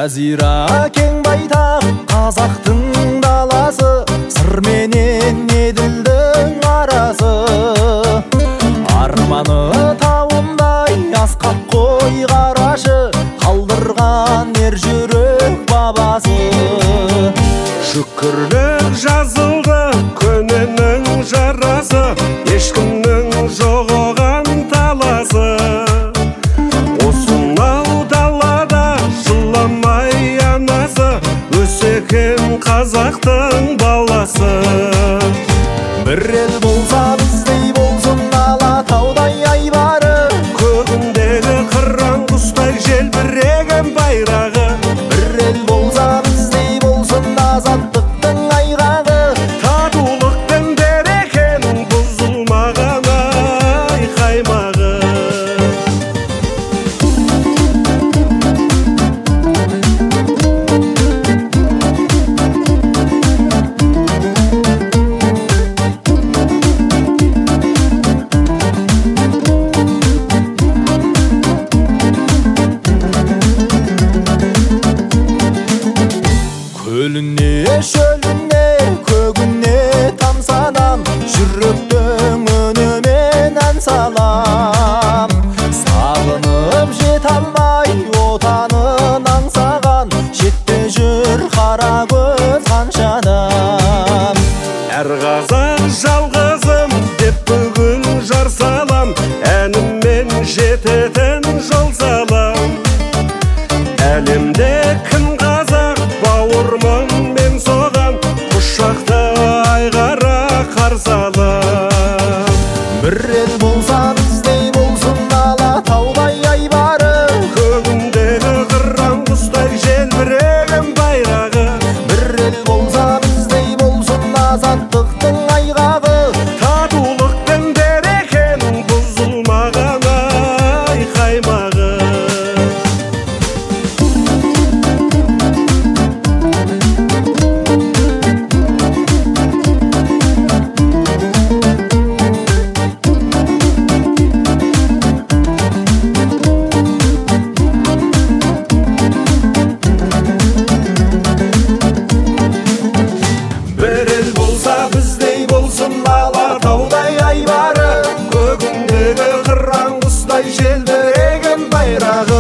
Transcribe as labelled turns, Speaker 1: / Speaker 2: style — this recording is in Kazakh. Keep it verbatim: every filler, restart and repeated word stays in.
Speaker 1: Жазира кең байтақ қазақтың даласы, сыр менен еділдің арасы. Арманы тауындай асқақ қой қарашы, қалдырған ер жүрек бабасы.
Speaker 2: Шүкірлік жазылды көненің жарасы, ешкімнің жоқ оған таласы. Осынау далада жыламай анасы, өсекен қазақтың баласы.
Speaker 1: Бір ел болса біздей болсын Алатаудай айбары,
Speaker 2: көгіндегі қыран құстай желбіреген байрағы.
Speaker 1: бір ел болса біздей болсын азаттықтың айғағы,
Speaker 2: татулықпен берекенің бұзылмаған ай қаймағы.
Speaker 1: Көліне, шөліне, көгіне тамсанам, жүректің үнімен ән салам. Сағынып жет алмай отанын аңсаған, шетте жүр қара көз қаншадам.
Speaker 2: Әр қазақ жалғызым деп бүгін жар салам, әніммен жететін жол салам. Әлемде кім қазақ бауырмын мен соған, құшақты айғара қарсы алам.
Speaker 1: Бір ел болса біздей болсын Алатаудай айбары,
Speaker 2: көгіндегі қыран құстай желбіреген байрағы.
Speaker 1: бір ел болса біздей болсын азаттықтың айғағы,
Speaker 2: татулықпен берекенің бұзылмаған ай қаймағы.
Speaker 1: бір ел болса біздей болсын Алатаудай айбары,
Speaker 2: көгіндегі қыран құстай желбіреген байрағы.